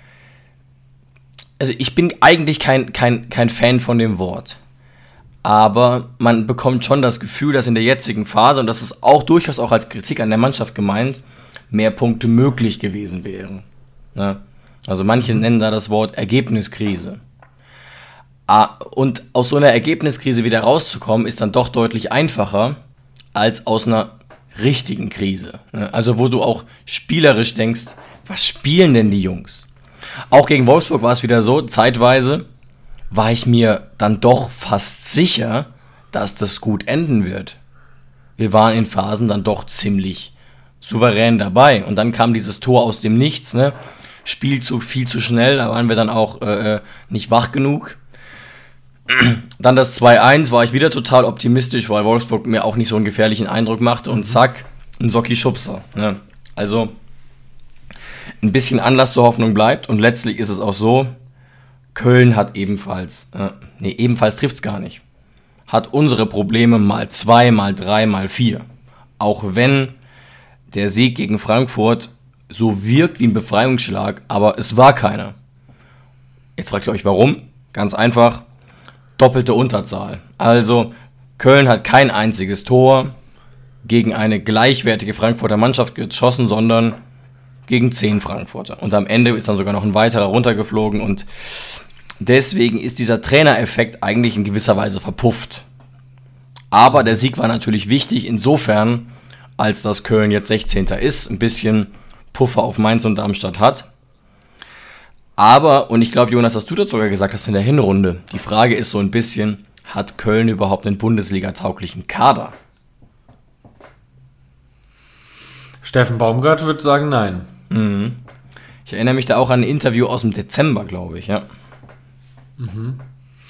Also ich bin eigentlich kein Fan von dem Wort. Aber man bekommt schon das Gefühl, dass in der jetzigen Phase, und das ist auch durchaus auch als Kritik an der Mannschaft gemeint, mehr Punkte möglich gewesen wären. Ja? Also manche nennen da das Wort Ergebniskrise. Und aus so einer Ergebniskrise wieder rauszukommen, ist dann doch deutlich einfacher als aus einer richtigen Krise. Also wo du auch spielerisch denkst, was spielen denn die Jungs? Auch gegen Wolfsburg war es wieder so, zeitweise war ich mir dann doch fast sicher, dass das gut enden wird. Wir waren in Phasen dann doch ziemlich souverän dabei. Und dann kam dieses Tor aus dem Nichts, ne? Spielzug viel zu schnell, da waren wir dann auch nicht wach genug. Dann das 2-1 war ich wieder total optimistisch, weil Wolfsburg mir auch nicht so einen gefährlichen Eindruck machte und zack, ein Socki-Schubser. Ne? Also ein bisschen Anlass zur Hoffnung bleibt und letztlich ist es auch so, Köln hat ebenfalls trifft es gar nicht, hat unsere Probleme mal 2, mal 3, mal 4. Auch wenn der Sieg gegen Frankfurt so wirkt wie ein Befreiungsschlag, aber es war keiner. Jetzt fragt ihr euch, warum? Ganz einfach, doppelte Unterzahl. Also Köln hat kein einziges Tor gegen eine gleichwertige Frankfurter Mannschaft geschossen, sondern gegen 10 Frankfurter. Und am Ende ist dann sogar noch ein weiterer runtergeflogen und deswegen ist dieser Trainereffekt eigentlich in gewisser Weise verpufft. Aber der Sieg war natürlich wichtig, insofern, als dass Köln jetzt 16. ist, ein bisschen Puffer auf Mainz und Darmstadt hat. Aber, und ich glaube, Jonas, dass du das sogar gesagt hast in der Hinrunde, die Frage ist so ein bisschen, hat Köln überhaupt einen Bundesliga-tauglichen Kader? Steffen Baumgart würde sagen, nein. Mhm. Ich erinnere mich da auch an ein Interview aus dem Dezember, glaube ich, ja. Mhm.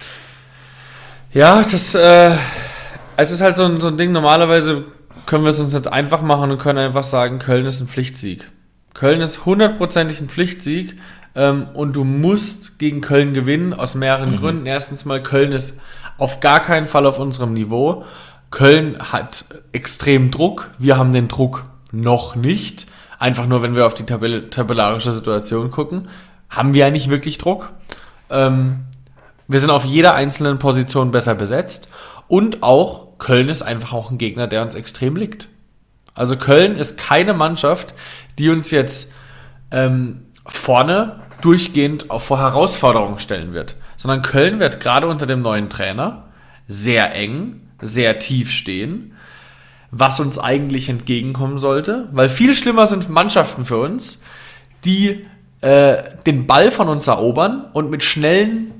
Ja, es ist halt so ein Ding, normalerweise können wir es uns jetzt einfach machen und können einfach sagen, Köln ist ein Pflichtsieg. Köln ist 100%ig ein Pflichtsieg und du musst gegen Köln gewinnen, aus mehreren Gründen. Erstens mal, Köln ist auf gar keinen Fall auf unserem Niveau. Köln hat extrem Druck, wir haben den Druck noch nicht. Einfach nur, wenn wir auf die tabellarische Situation gucken, haben wir ja nicht wirklich Druck. Wir sind auf jeder einzelnen Position besser besetzt und auch Köln ist einfach auch ein Gegner, der uns extrem liegt. Also Köln ist keine Mannschaft, die uns jetzt vorne durchgehend vor Herausforderungen stellen wird, sondern Köln wird gerade unter dem neuen Trainer sehr eng, sehr tief stehen, was uns eigentlich entgegenkommen sollte, weil viel schlimmer sind Mannschaften für uns, die den Ball von uns erobern und mit schnellen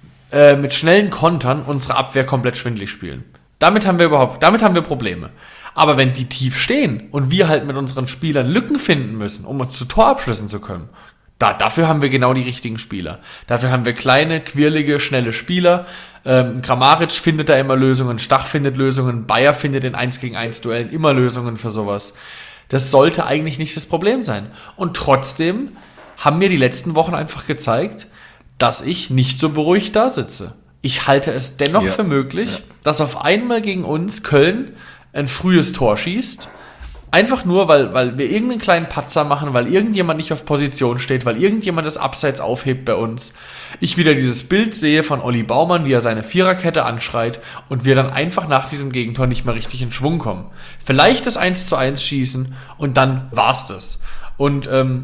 Kontern unsere Abwehr komplett schwindelig spielen. Damit haben wir Probleme. Aber wenn die tief stehen und wir halt mit unseren Spielern Lücken finden müssen, um uns zu Torabschlüssen zu können, dafür haben wir genau die richtigen Spieler. Dafür haben wir kleine, quirlige, schnelle Spieler. Kramaric findet da immer Lösungen, Stach findet Lösungen, Bayer findet in 1-gegen-1 Duellen immer Lösungen für sowas. Das sollte eigentlich nicht das Problem sein. Und trotzdem haben mir die letzten Wochen einfach gezeigt, dass ich nicht so beruhigt da sitze. Ich halte es dennoch für möglich, dass auf einmal gegen uns Köln ein frühes Tor schießt. Einfach nur, weil wir irgendeinen kleinen Patzer machen, weil irgendjemand nicht auf Position steht, weil irgendjemand das Abseits aufhebt bei uns. Ich wieder dieses Bild sehe von Olli Baumann, wie er seine Viererkette anschreit und wir dann einfach nach diesem Gegentor nicht mehr richtig in Schwung kommen. Vielleicht das 1:1 schießen und dann war's das. Und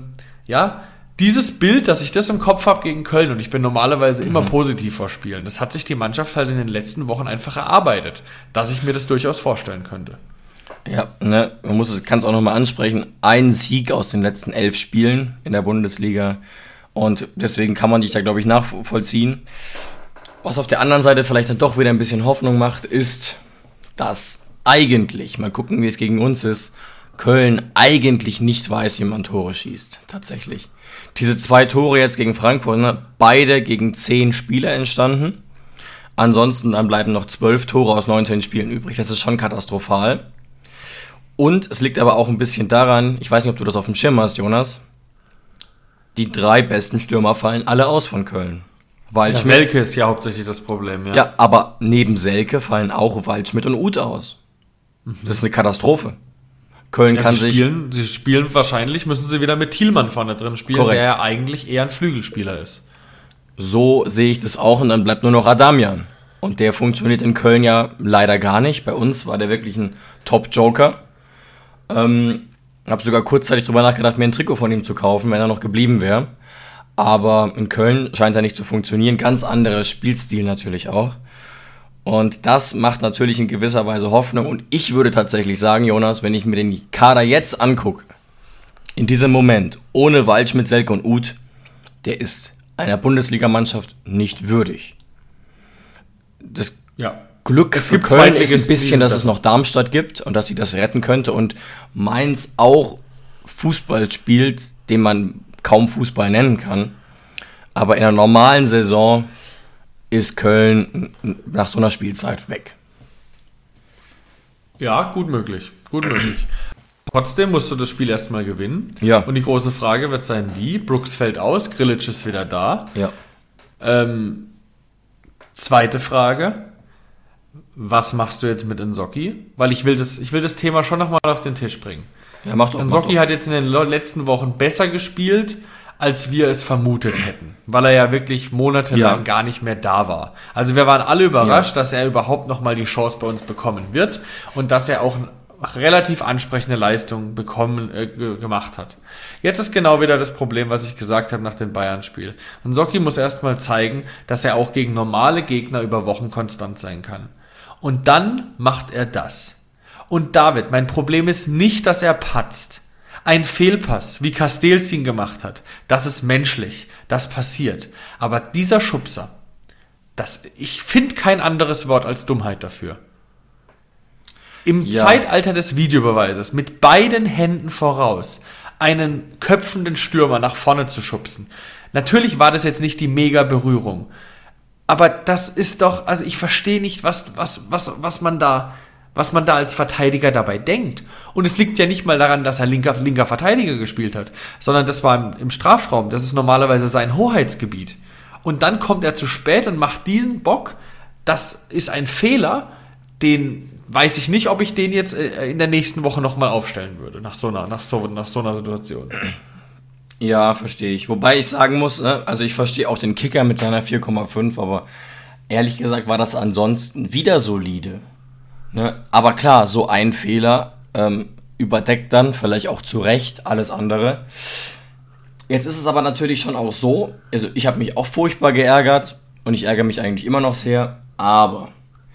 dieses Bild, dass ich das im Kopf habe gegen Köln und ich bin normalerweise immer positiv vor Spielen, das hat sich die Mannschaft halt in den letzten Wochen einfach erarbeitet, dass ich mir das durchaus vorstellen könnte. Ja, ne, kann es auch nochmal ansprechen, ein Sieg aus den letzten 11 Spielen in der Bundesliga und deswegen kann man dich da, glaube ich, nachvollziehen. Was auf der anderen Seite vielleicht dann doch wieder ein bisschen Hoffnung macht, ist, dass eigentlich, mal gucken, wie es gegen uns ist, Köln eigentlich nicht weiß, wie man Tore schießt, tatsächlich. Diese 2 Tore jetzt gegen Frankfurt, ne, beide gegen 10 Spieler entstanden. Ansonsten dann bleiben noch 12 Tore aus 19 Spielen übrig. Das ist schon katastrophal. Und es liegt aber auch ein bisschen daran, ich weiß nicht, ob du das auf dem Schirm hast, Jonas, die 3 besten Stürmer fallen alle aus von Köln. Waldschmidt, Selke ist ja hauptsächlich das Problem, ja. Ja, aber neben Selke fallen auch Waldschmidt und Uth aus. Das ist eine Katastrophe. Köln kann sie spielen wahrscheinlich, müssen sie wieder mit Thielmann vorne drin spielen, korrekt, der ja eigentlich eher ein Flügelspieler ist. So sehe ich das auch und dann bleibt nur noch Adamian. Und der funktioniert in Köln ja leider gar nicht. Bei uns war der wirklich ein Top-Joker. Habe sogar kurzzeitig drüber nachgedacht, mir ein Trikot von ihm zu kaufen, wenn er noch geblieben wäre. Aber in Köln scheint er nicht zu funktionieren. Ganz anderes Spielstil natürlich auch. Und das macht natürlich in gewisser Weise Hoffnung. Und ich würde tatsächlich sagen, Jonas, wenn ich mir den Kader jetzt angucke, in diesem Moment, ohne Waldschmidt, Selke und Uth, der ist einer Bundesligamannschaft nicht würdig. Das Glück für Köln ist ein bisschen, dass es noch Darmstadt gibt und dass sie das retten könnte. Und Mainz auch Fußball spielt, den man kaum Fußball nennen kann. Aber in einer normalen Saison ist Köln nach so einer Spielzeit weg. Ja, gut möglich. Trotzdem musst du das Spiel erstmal gewinnen. Ja. Und die große Frage wird sein, wie? Brooks fällt aus, Grillitsch ist wieder da. Ja. Zweite Frage, was machst du jetzt mit Nsocki? Weil ich will das Thema schon nochmal auf den Tisch bringen. Ja, mach doch. Nsocki hat jetzt in den letzten Wochen besser gespielt, als wir es vermutet hätten. Weil er ja wirklich monatelang gar nicht mehr da war. Also wir waren alle überrascht, dass er überhaupt nochmal die Chance bei uns bekommen wird und dass er auch eine relativ ansprechende Leistung gemacht hat. Jetzt ist genau wieder das Problem, was ich gesagt habe nach dem Bayern-Spiel. Nsocki muss erstmal zeigen, dass er auch gegen normale Gegner über Wochen konstant sein kann. Und dann macht er das. Und David, mein Problem ist nicht, dass er patzt. Ein Fehlpass, wie Castells ihn gemacht hat, das ist menschlich, das passiert. Aber dieser Schubser, ich finde kein anderes Wort als Dummheit dafür. Im Zeitalter des Videobeweises mit beiden Händen voraus einen köpfenden Stürmer nach vorne zu schubsen. Natürlich war das jetzt nicht die Mega-Berührung. Aber das ist doch, also ich verstehe nicht, was man da als Verteidiger dabei denkt. Und es liegt ja nicht mal daran, dass er linker Verteidiger gespielt hat, sondern das war im Strafraum. Das ist normalerweise sein Hoheitsgebiet. Und dann kommt er zu spät und macht diesen Bock. Das ist ein Fehler, den weiß ich nicht, ob ich den jetzt in der nächsten Woche nochmal aufstellen würde, nach so einer Situation. Ja, verstehe ich. Wobei ich sagen muss, also ich verstehe auch den Kicker mit seiner 4,5, aber ehrlich gesagt war das ansonsten wieder solide. Ne? Aber klar, so ein Fehler überdeckt dann, vielleicht auch zu Recht, alles andere. Jetzt ist es aber natürlich schon auch so, also ich habe mich auch furchtbar geärgert und ich ärgere mich eigentlich immer noch sehr, aber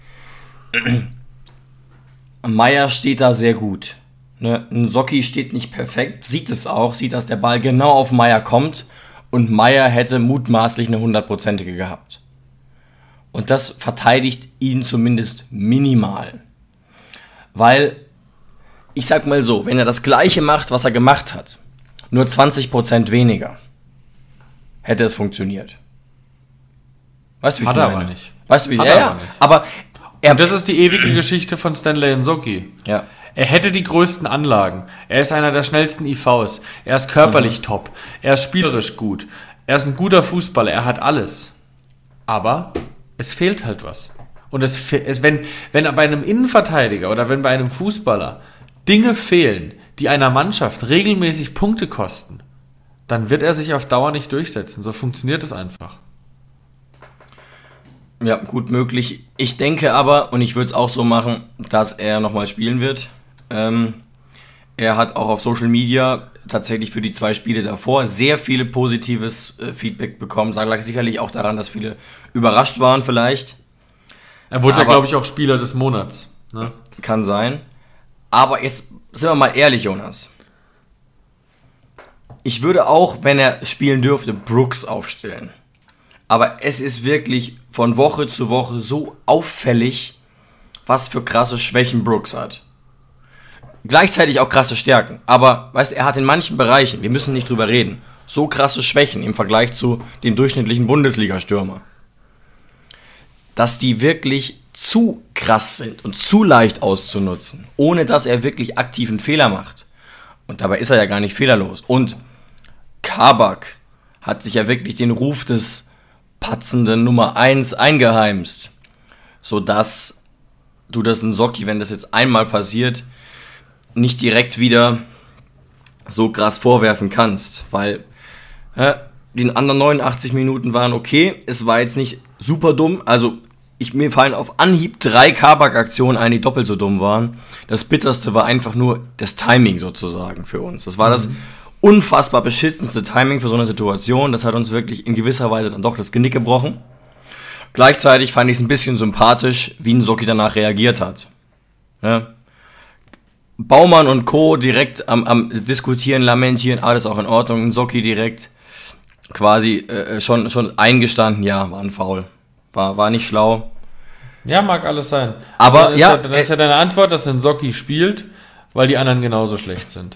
Meier steht da sehr gut. Ne? Nsocki steht nicht perfekt, sieht es auch, sieht, dass der Ball genau auf Meier kommt und Meier hätte mutmaßlich eine 100%ige gehabt. Und das verteidigt ihn zumindest minimal. Weil, ich sag mal so, wenn er das Gleiche macht, was er gemacht hat, nur 20% weniger, hätte es funktioniert. Weißt du, wie ich meine? Hat er aber nicht. Weißt du, wie ich meine? Ja, aber und das ist die ewige Geschichte von Stanley Nsocki. Ja. Er hätte die größten Anlagen. Er ist einer der schnellsten IVs. Er ist körperlich top. Er ist spielerisch gut. Er ist ein guter Fußballer. Er hat alles. Aber es fehlt halt was. Und wenn bei einem Innenverteidiger oder wenn bei einem Fußballer Dinge fehlen, die einer Mannschaft regelmäßig Punkte kosten, dann wird er sich auf Dauer nicht durchsetzen. So funktioniert es einfach. Ja, gut möglich. Ich denke aber, und ich würde es auch so machen, dass er nochmal spielen wird. Er hat auch auf Social Media tatsächlich für die 2 Spiele davor sehr viele positives Feedback bekommen. Lag sicherlich auch daran, dass viele überrascht waren vielleicht. Er wurde ja, glaube ich, auch Spieler des Monats. Ne? Kann sein. Aber jetzt sind wir mal ehrlich, Jonas. Ich würde auch, wenn er spielen dürfte, Brooks aufstellen. Aber es ist wirklich von Woche zu Woche so auffällig, was für krasse Schwächen Brooks hat. Gleichzeitig auch krasse Stärken. Aber, weißt du, er hat in manchen Bereichen, wir müssen nicht drüber reden, so krasse Schwächen im Vergleich zu dem durchschnittlichen Bundesliga-Stürmer, dass die wirklich zu krass sind und zu leicht auszunutzen, ohne dass er wirklich aktiven Fehler macht. Und dabei ist er ja gar nicht fehlerlos. Und Kabak hat sich ja wirklich den Ruf des patzenden Nummer 1 eingeheimst, sodass du das Nsocki, wenn das jetzt einmal passiert, nicht direkt wieder so krass vorwerfen kannst, weil die anderen 89 Minuten waren okay, es war jetzt nicht super dumm, also mir fallen auf Anhieb 3 Kabak-Aktionen ein, die doppelt so dumm waren. Das Bitterste war einfach nur das Timing sozusagen für uns. Das war das unfassbar beschissenste Timing für so eine Situation. Das hat uns wirklich in gewisser Weise dann doch das Genick gebrochen. Gleichzeitig fand ich es ein bisschen sympathisch, wie Nsocki danach reagiert hat. Ja. Baumann und Co. direkt am Diskutieren, Lamentieren, alles auch in Ordnung. Nsocki direkt quasi schon eingestanden, ja, war ein Foul. War nicht schlau. Ja, mag alles sein. Aber dann ist ja deine Antwort, dass Nsocki spielt, weil die anderen genauso schlecht sind.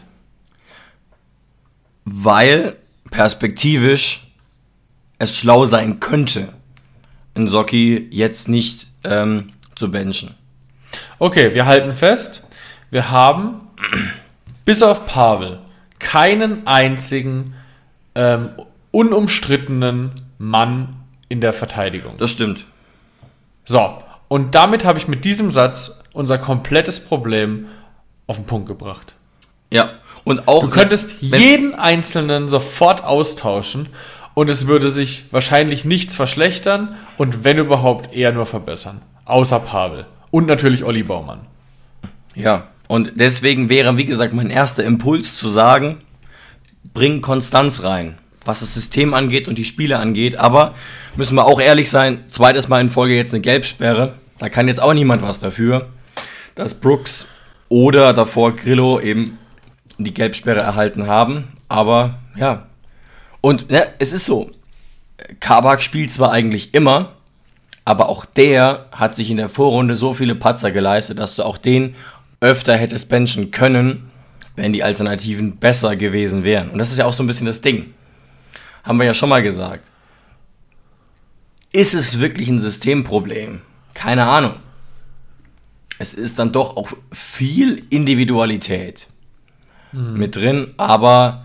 Weil perspektivisch es schlau sein könnte, Nsocki jetzt nicht zu benchen. Okay, wir halten fest, wir haben bis auf Pavel keinen einzigen unumstrittenen Mann in der Verteidigung. Das stimmt. So, und damit habe ich mit diesem Satz unser komplettes Problem auf den Punkt gebracht. Ja, und auch... Du könntest jeden Einzelnen sofort austauschen und es würde sich wahrscheinlich nichts verschlechtern und wenn überhaupt eher nur verbessern. Außer Pavel. Und natürlich Olli Baumann. Ja, und deswegen wäre, wie gesagt, mein erster Impuls zu sagen, bring Konstanz rein, was das System angeht und die Spiele angeht. Aber müssen wir auch ehrlich sein, zweites Mal in Folge jetzt eine Gelbsperre. Da kann jetzt auch niemand was dafür, dass Brooks oder davor Grillo eben die Gelbsperre erhalten haben. Aber ja, und ja, es ist so, Kabak spielt zwar eigentlich immer, aber auch der hat sich in der Vorrunde so viele Patzer geleistet, dass du auch den öfter hättest benchen können, wenn die Alternativen besser gewesen wären. Und das ist ja auch so ein bisschen das Ding. Haben wir ja schon mal gesagt. Ist es wirklich ein Systemproblem? Keine Ahnung. Es ist dann doch auch viel Individualität mit drin, aber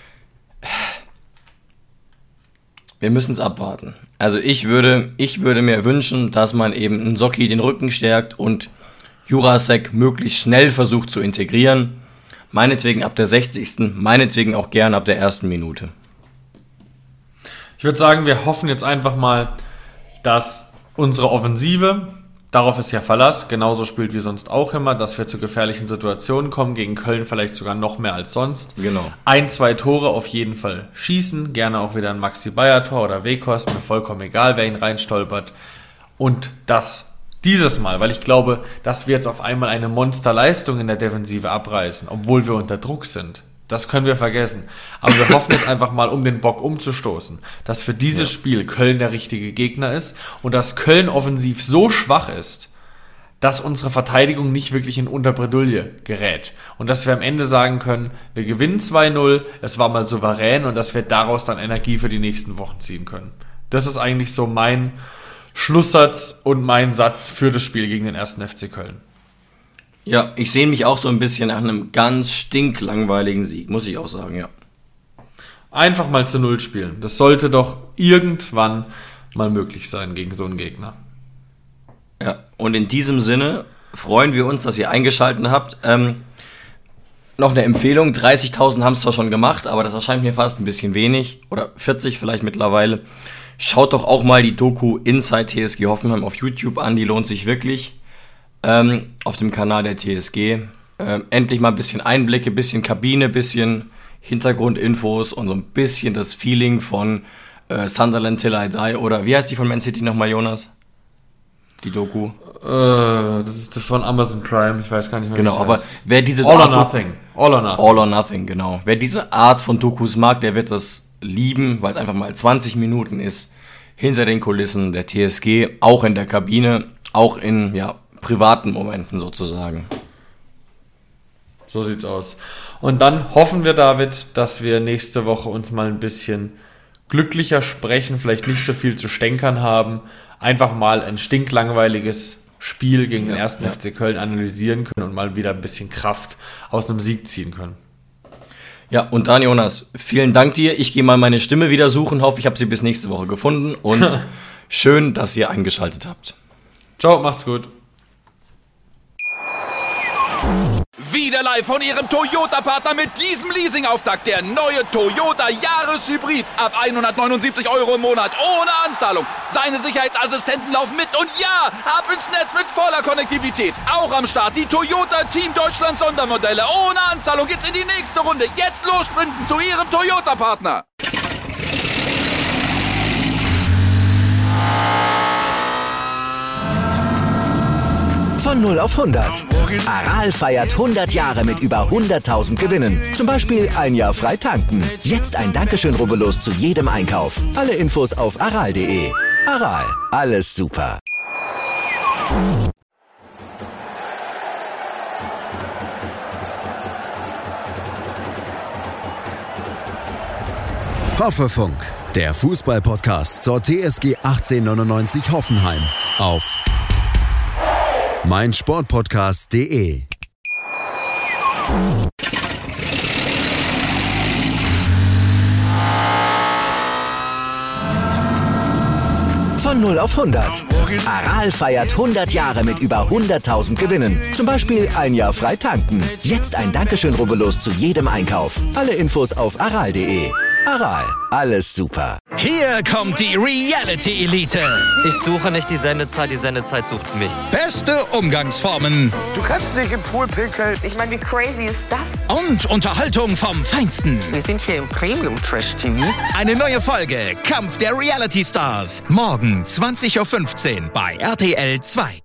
wir müssen es abwarten. Also ich würde mir wünschen, dass man eben Nsocki den Rücken stärkt und Jurasek möglichst schnell versucht zu integrieren. Meinetwegen ab der 60. Meinetwegen auch gern ab der ersten Minute. Ich würde sagen, wir hoffen jetzt einfach mal, dass unsere Offensive, darauf ist ja Verlass, genauso spielt wie sonst auch immer, dass wir zu gefährlichen Situationen kommen, gegen Köln vielleicht sogar noch mehr als sonst. Genau. 1-2 Tore auf jeden Fall schießen, gerne auch wieder ein Maxi-Bayer-Tor oder Weghorst, mir vollkommen egal, wer ihn reinstolpert. Und das dieses Mal, weil ich glaube, dass wir jetzt auf einmal eine Monsterleistung in der Defensive abreißen, obwohl wir unter Druck sind. Das können wir vergessen. Aber wir hoffen jetzt einfach mal, um den Bock umzustoßen, dass für dieses Spiel Köln der richtige Gegner ist und dass Köln offensiv so schwach ist, dass unsere Verteidigung nicht wirklich in Unterbredouille gerät. Und dass wir am Ende sagen können, wir gewinnen 2-0, es war mal souverän und dass wir daraus dann Energie für die nächsten Wochen ziehen können. Das ist eigentlich so mein Schlusssatz und mein Satz für das Spiel gegen den 1. FC Köln. Ja, ich sehe mich auch so ein bisschen nach einem ganz stinklangweiligen Sieg, muss ich auch sagen, ja. Einfach mal zu 0 spielen. Das sollte doch irgendwann mal möglich sein gegen so einen Gegner. Ja, und in diesem Sinne freuen wir uns, dass ihr eingeschaltet habt. Noch eine Empfehlung, 30.000 haben es zwar schon gemacht, aber das erscheint mir fast ein bisschen wenig, oder 40 vielleicht mittlerweile. Schaut doch auch mal die Doku Inside TSG Hoffenheim auf YouTube an, die lohnt sich wirklich. Auf dem Kanal der TSG. Endlich mal ein bisschen Einblicke, bisschen Kabine, bisschen Hintergrundinfos und so ein bisschen das Feeling von Sunderland Till I Die. Oder wie heißt die von Man City nochmal, Jonas? Die Doku. Das ist von Amazon Prime, ich weiß gar nicht mehr, genau, aber wer diese All or Nothing. All or Nothing, genau. Wer diese Art von Dokus mag, der wird das lieben, weil es einfach mal 20 Minuten ist hinter den Kulissen der TSG, auch in der Kabine, auch in privaten Momenten sozusagen. So sieht's aus. Und dann hoffen wir, David, dass wir nächste Woche uns mal ein bisschen glücklicher sprechen, vielleicht nicht so viel zu stänkern haben, einfach mal ein stinklangweiliges Spiel gegen den 1. FC Köln analysieren können und mal wieder ein bisschen Kraft aus einem Sieg ziehen können. Ja, und dann, Jonas, vielen Dank dir. Ich gehe mal meine Stimme wieder suchen, hoffe, ich habe sie bis nächste Woche gefunden und schön, dass ihr eingeschaltet habt. Ciao, macht's gut. Wieder live von Ihrem Toyota-Partner mit diesem Leasing-Auftakt. Der neue Toyota Jahreshybrid. Ab 179 € im Monat. Ohne Anzahlung. Seine Sicherheitsassistenten laufen mit. Und ja, ab ins Netz mit voller Konnektivität. Auch am Start die Toyota Team Deutschland Sondermodelle. Ohne Anzahlung geht's in die nächste Runde. Jetzt los sprinten zu Ihrem Toyota-Partner. Von 0 auf 100. Aral feiert 100 Jahre mit über 100.000 Gewinnen. Zum Beispiel ein Jahr frei tanken. Jetzt ein Dankeschön, rubbellos zu jedem Einkauf. Alle Infos auf aral.de. Aral, alles super. Hoffefunk, der Fußball-Podcast zur TSG 1899 Hoffenheim auf meinsportpodcast.de. Von 0 auf 100. Aral feiert 100 Jahre mit über 100.000 Gewinnen. Zum Beispiel ein Jahr frei tanken. Jetzt ein Dankeschön, rubbellos zu jedem Einkauf. Alle Infos auf aral.de. Aral, alles super. Hier kommt die Reality Elite. Ich suche nicht die Sendezeit sucht mich. Beste Umgangsformen. Du kannst nicht im Pool pinkeln. Ich meine, wie crazy ist das? Und Unterhaltung vom Feinsten. Wir sind hier im Premium-Trash-TV. Eine neue Folge, Kampf der Reality Stars. Morgen 20:15 Uhr bei RTL 2.